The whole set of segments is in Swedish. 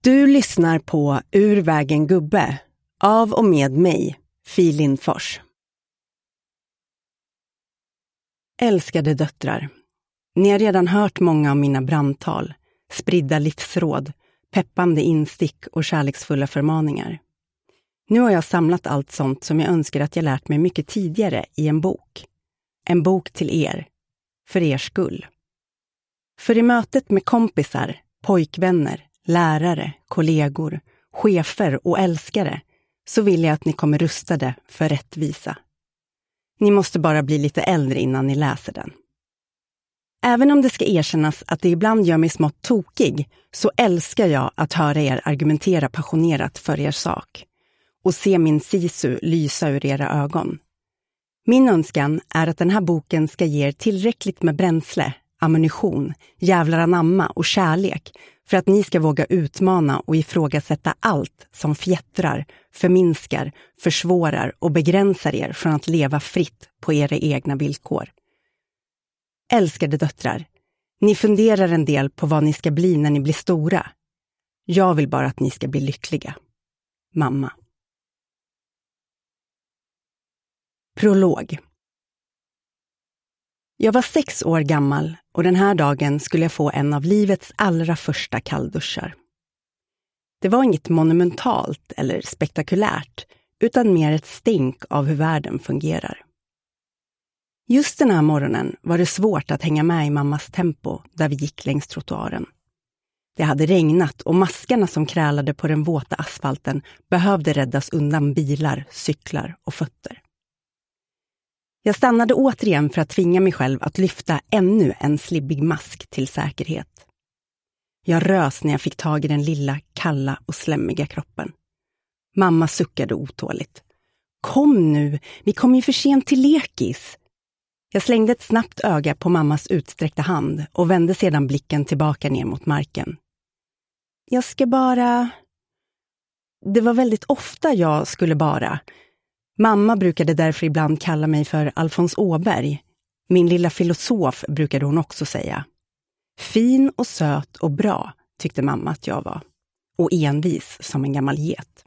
Du lyssnar på Ur vägen gubbe av och med mig, Fi Lindfors. Älskade döttrar, ni har redan hört många av mina brandtal, spridda livsråd, peppande instick och kärleksfulla förmaningar. Nu har jag samlat allt sånt som jag önskar att jag lärt mig mycket tidigare i en bok. En bok till er, för er skull. För i mötet med kompisar, pojkvänner, lärare, kollegor, chefer och älskare så vill jag att ni kommer rustade för rättvisa. Ni måste bara bli lite äldre innan ni läser den. Även om det ska erkännas att det ibland gör mig smått tokig så älskar jag att höra er argumentera passionerat för er sak och se min sisu lysa ur era ögon. Min önskan är att den här boken ska ge er tillräckligt med bränsle, ammunition, jävlar anamma och kärlek för att ni ska våga utmana och ifrågasätta allt som fjättrar, förminskar, försvårar och begränsar er från att leva fritt på era egna villkor. Älskade döttrar, ni funderar en del på vad ni ska bli när ni blir stora. Jag vill bara att ni ska bli lyckliga. Mamma. Prolog. Jag var 6 år gammal och den här dagen skulle jag få en av livets allra första kallduschar. Det var inget monumentalt eller spektakulärt utan mer ett stink av hur världen fungerar. Just den här morgonen var det svårt att hänga med i mammas tempo där vi gick längs trottoaren. Det hade regnat och maskarna som krälade på den våta asfalten behövde räddas undan bilar, cyklar och fötter. Jag stannade återigen för att tvinga mig själv att lyfta ännu en slibbig mask till säkerhet. Jag rös när jag fick tag i den lilla, kalla och slämmiga kroppen. Mamma suckade otåligt. Kom nu, vi kommer ju för sent till lekis. Jag slängde ett snabbt öga på mammas utsträckta hand och vände sedan blicken tillbaka ner mot marken. Jag ska bara... Det var väldigt ofta jag skulle bara... Mamma brukade därför ibland kalla mig för Alfons Åberg. Min lilla filosof brukade hon också säga. Fin och söt och bra tyckte mamma att jag var. Och envis som en gammal get.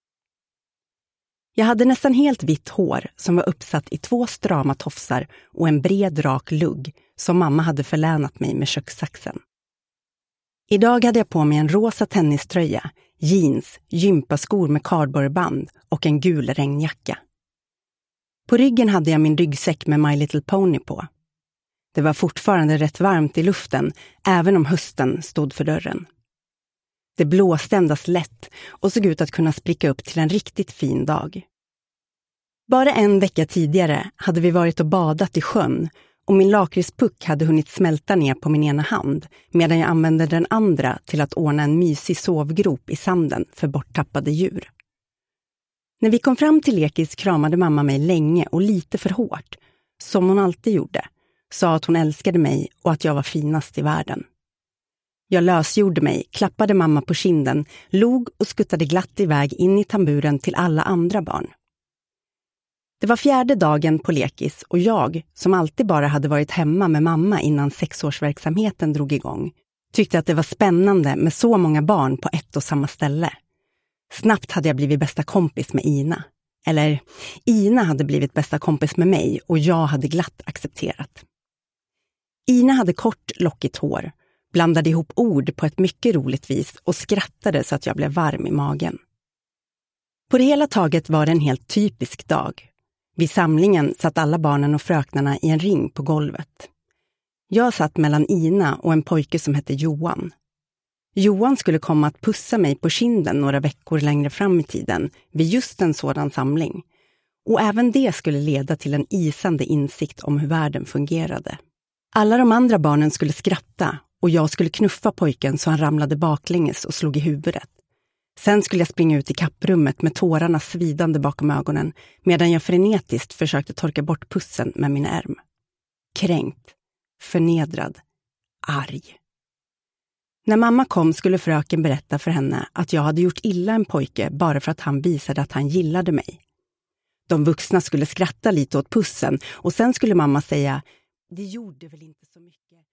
Jag hade nästan helt vitt hår som var uppsatt i 2 strama tofsar och en bred rak lugg som mamma hade förlänat mig med kökssaxen. Idag hade jag på mig en rosa tenniströja, jeans, gympaskor med kardborreband och en gul regnjacka. På ryggen hade jag min ryggsäck med My Little Pony på. Det var fortfarande rätt varmt i luften, även om hösten stod för dörren. Det blåste endast lätt och såg ut att kunna spricka upp till en riktigt fin dag. Bara en vecka tidigare hade vi varit och badat i sjön och min lakritspuck hade hunnit smälta ner på min ena hand medan jag använde den andra till att ordna en mysig sovgrop i sanden för borttappade djur. När vi kom fram till lekis kramade mamma mig länge och lite för hårt, som hon alltid gjorde, sa att hon älskade mig och att jag var finast i världen. Jag lösgjorde mig, klappade mamma på kinden, log och skuttade glatt iväg in i tamburen till alla andra barn. Det var 4:e dagen på lekis och jag, som alltid bara hade varit hemma med mamma innan 6-årsverksamheten drog igång, tyckte att det var spännande med så många barn på ett och samma ställe. Snabbt hade jag blivit bästa kompis med Ina. Eller, Ina hade blivit bästa kompis med mig och jag hade glatt accepterat. Ina hade kort, lockigt hår, blandade ihop ord på ett mycket roligt vis och skrattade så att jag blev varm i magen. På det hela taget var det en helt typisk dag. Vid samlingen satt alla barnen och fröknarna i en ring på golvet. Jag satt mellan Ina och en pojke som hette Johan. Johan skulle komma att pussa mig på kinden några veckor längre fram i tiden vid just en sådan samling. Och även det skulle leda till en isande insikt om hur världen fungerade. Alla de andra barnen skulle skratta och jag skulle knuffa pojken så han ramlade baklänges och slog i huvudet. Sen skulle jag springa ut i kapprummet med tårarna svidande bakom ögonen medan jag frenetiskt försökte torka bort pussen med min ärm. Kränkt, förnedrad, arg. När mamma kom skulle fröken berätta för henne att jag hade gjort illa en pojke bara för att han visade att han gillade mig. De vuxna skulle skratta lite åt pussen och sen skulle mamma säga: det gjorde väl inte så mycket.